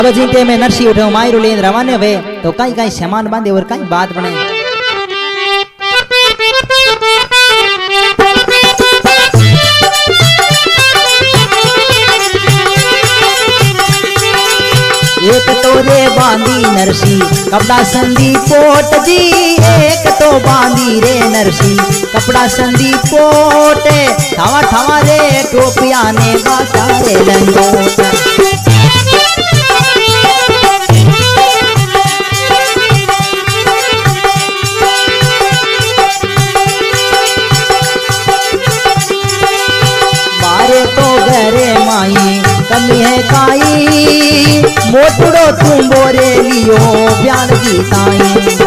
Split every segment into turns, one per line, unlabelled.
अब जीते में नरसी उठे मायरो लेन रवाने वे तो कहीं कहीं सामान बांधे और कहीं बात बने। एक तो रे बांधी नरसी कपड़ा संदी पोट जी, एक तो बांधी रे नरसी कपड़ा संदी पोट, ठावा ठावा रे टोपिया ने बाटा रे लंगोट। मारे तो घरे माई कमी है काई, मोटड़ो तुम बोरे लियो ब्यान गीताई।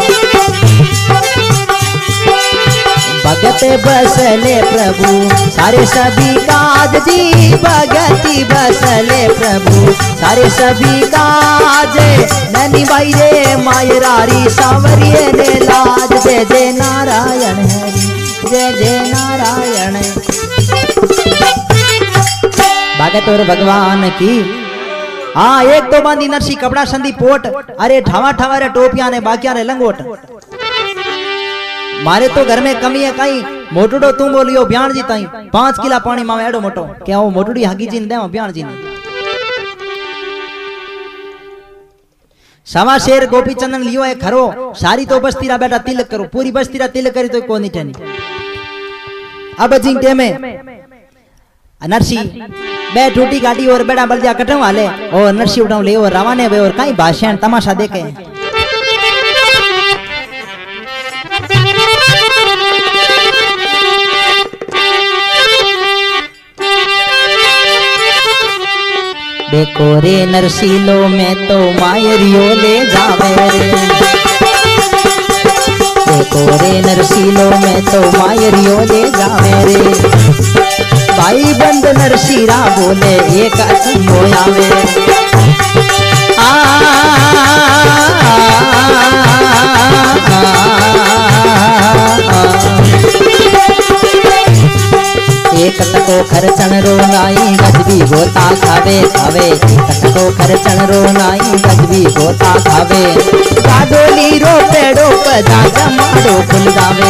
भगत बसले प्रभु सारे सभी काज जी, भगति बसले प्रभु सारे सभी काज। नैनी बाई रे मायरारी सावरिये ने लाज, जय जय नारायण है जय जय नारायण। भगत और भगवान की हाँ एक तो बांधी नरसी कपड़ा संदी पोट, अरे ठावा ठावा रे टोपिया ने बाकिया रे लंगोट। मारे तो घर में कमी है कहीं, मोटड़ो तुम बोलियो ब्याण जी ताई 5 किला पानी मावे एडो मोटो, क्या वो मोटड़ी हागी जी ने दे ब्याण जी ने। सवा शेर गोपी चंदन लियो है खरो, सारी तो बस्तीरा बेटा तिलक करो, पूरी बस्तीरा तिलक करी तो कोनी ठनी। अब जिंटे में नरसी बे टूटी गाड़ी और बेड़ा बलदिया कटव वाले और नरसी उठाव ले और रवाने वे और कहीं भाषण तमाशा देखे। देखो रे नरसीलो में तो मायरियो ले जावे रे, देखो रे नरसीलो में तो मायरियो ले जावे रे। भाई बंद नरसीरा बोले एक अचंभो आवे, एक तको खर्चन रो नाई गजबी होता खावे खावे, तको खर्चन रो नाई गजबी होता खावे। गाडोली रो पेड़ो पजा जमाड़ो खुल जावे,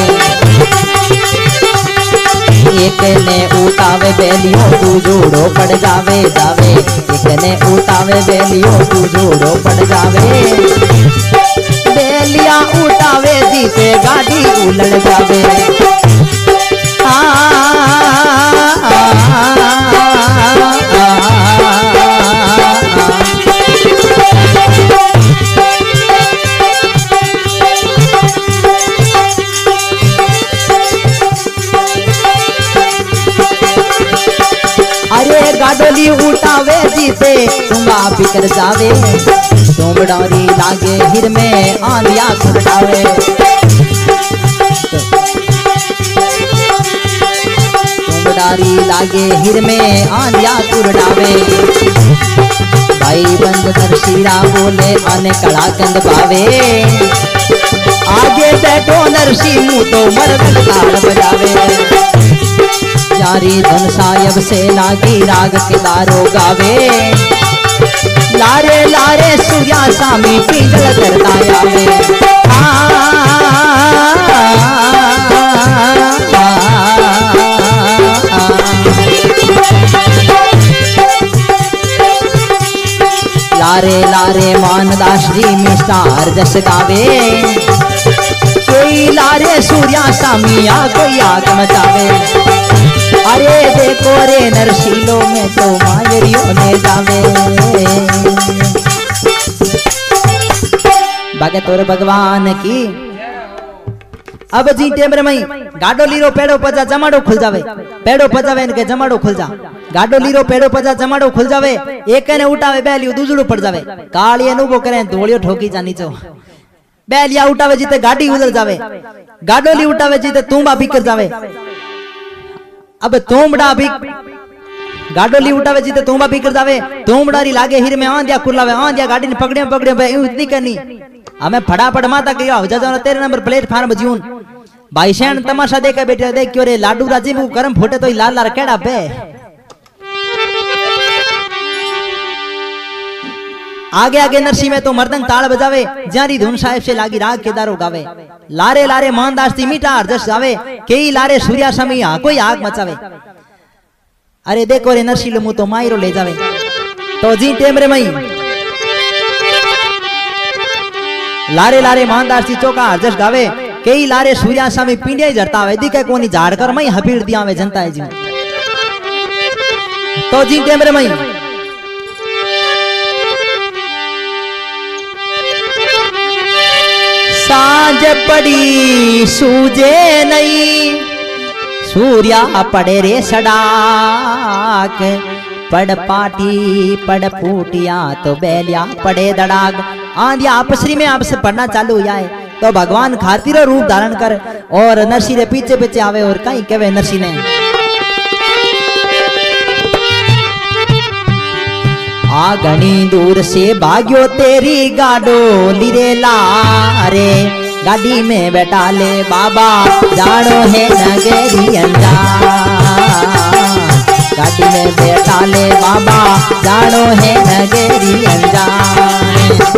एक ने उठावे बेलियो तू जोड़ो पड़ जावे जावे, एक ने उठावे बेलियो तू जोड़ो पड़ जावे। बेलिया उठावे जीते गाड़ी उलट जावे। अरे गाडोली उठावे जीते तुम्बा बिकर जावे, तुमडारी लागे हिर में आंधिया खुटावे। तुमडारी लागे हिर में आंधिया खुटावे। भाई बंद नरसीरा बोले आने कड़ा गंद पावे, आगे बैठो नरसी मुँह तो मरगल ताल बजावे। जारी धन सायब से लागी राग के लारो गावे, लारे लारे सूर्या सामी पिंगल करता आवे। लारे लारे मानदास जी मिस्टार जस गावे, कोई लारे सूर्या सामी आ कोई आग मचावे। अरे देखो रे नरसीलो में तो मायरियो ले जावे। भगत और भगवान की अब जी टेमरे मई गाडो लीरो पेड़ो पजा जमाड़ो खुल जावे, पेड़ो पजावे इनके जमाड़ो खुल जा। गाडो लीरो पेड़ो पजा जमाड़ो खुल जावे, एक ने उठावे बेलियो दूसरो पड़ जावे। कालिया नुबो करे धोलियो ठोकी जा नीचो, बेलिया उठावे जीते गाड़ी उधर जावे, गाडोली उठावे जीते तुम्बा बिकर जावे। अब तोमड़ा भी गाडोली उठावे जीते तुम्बा बिकर जावे, तोमड़ारी लागे हिर में आंधिया कुर्लावे, आंधिया गाड़ी ने पकड़े पकड़े इतनी करनी। हमें फटाफट माता गया हो जा तेरे नंबर प्लेटफार्म जीवन भाई शैन तमाशा देखे बैठे देख क्यों रे लाडू राजीव करम फूटे तो लाल लाल केड़ा पे। आगे आगे नरसी में तो मर्दंग ताल बजावे, जारी धुन साहेब से लागी राग केदारो गावे, लारे लारे मानदास थी मीठा अर्जस गावे, कई लारे सूर्या समी कोई आग मचावे। अरे देखो रे नरसी लो मुँह तो मायरो ले जावे। तो जी टेमरे मई लारे लारे मानदास थी चौका अर्जस गावे, कई लारे सूर्या सामी पींडिया जरता आवे, दिखे कोनी झाड़कर मई हपीड़ दिया वे जनता है जी। तो जी टेमरे मई सांझ पड़ी सूझे नहीं, सूर्या पड़े रे सड़ाक, पड़ पाटी पड़ फूटिया तो बैलिया पड़े दड़ाग। आंधिया आपसरी में आपसे पढ़ना चालू हुआ है तो भगवान खातिर रूप धारण कर और नरसी रे पीछे पीछे आवे और कहीं कहे नरसी ने आ घनी दूर से भाग्यो तेरी गाडो लीरे लारे, गाड़ी में बैठा ले बाबा जानो है नगरी अंजान, गाड़ी में बैठा ले बाबा जानो है नगरी अंजान।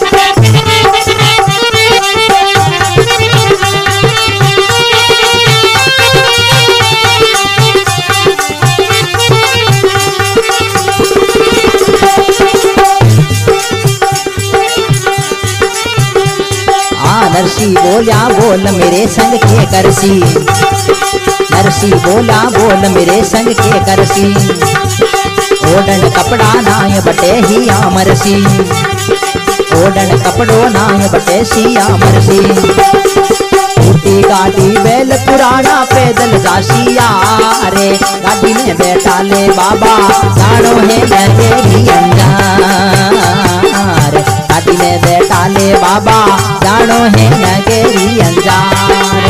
नरसी बोला बोल मेरे संग के करसी, नरसी बोला बोल मेरे संग के करसी, ओडन कपड़ा नाय बटे ही आमरसी, ओडन कपड़ो नाय बटे सी आमरसी। टूटी गाड़ी बैल पुराना पैदल जासिया रे, गाड़ी में बैठा ले बाबा जानो है नगरी अंजान, गाड़ी में बैठा ले बाबा जानो है नगरी अंजान।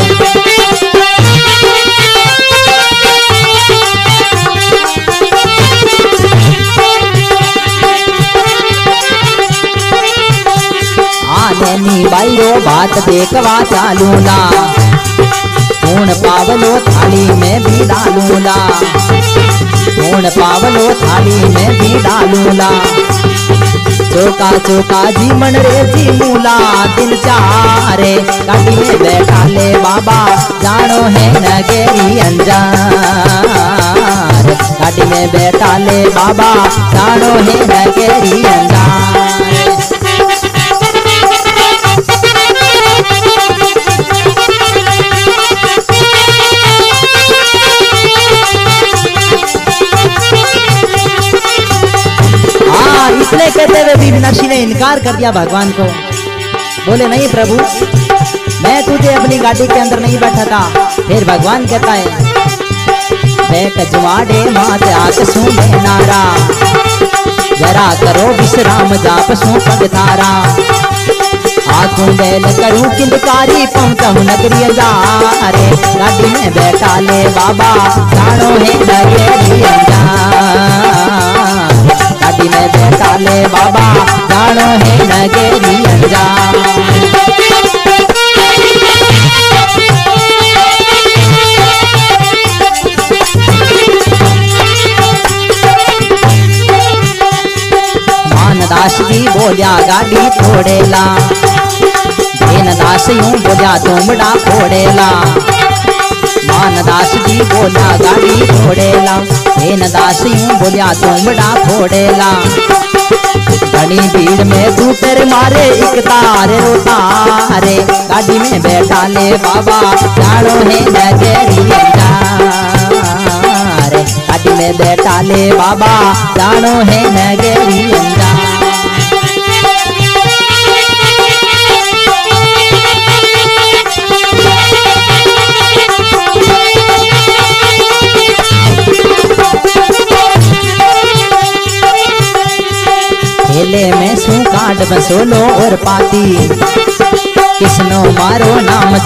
आने बाईरो बात देखवा चालूला, खून पावलो थाली में भी डालूला, खून पावलो थाली में भी डालूला। चौका चौका जी मन रे जी मूला दिल चारे, गाड़ी में बैठा ले बाबा जानो है नगरी अंजान, गाड़ी में बैठा ले बाबा जानो है नगरी अंजान। इसने कहते हुए भी नरसी ने इनकार कर दिया भगवान को, बोले नहीं प्रभु मैं तुझे अपनी गाड़ी के अंदर नहीं बैठा था। फिर भगवान कहता है बैठ जुआड़े मात आक सुने नारा, जरा करो विश्राम जाप सू पग थारा, आंखों बैल करूं किलकारी पहुंचाऊं नगरी अंजारे, गाड़ी में बैठा ले बाबा जानो है नगरी अंजान, गाड़ी में बैठा ले बाबा जानो है नगरी अंजान। मानदास जी बोलिया गाड़ी फोड़ेला, दास यूं बोलिया तुमड़ा फोड़ेला, मानदास जी बोला गाड़ी फोड़ेला, दास यूं बोलिया तुमड़ा फोड़ेला। बड़ी भीड़ में तू तेरे मारे एक तारे उतारे, गाड़ी में बैठा ले बाबा जानो है नगरी अंजान, गाड़ी में बैठा ले बाबा जानो है नगरी अंजान। खेले में सू काट बसोलो और पाती, किसनो मारो नाम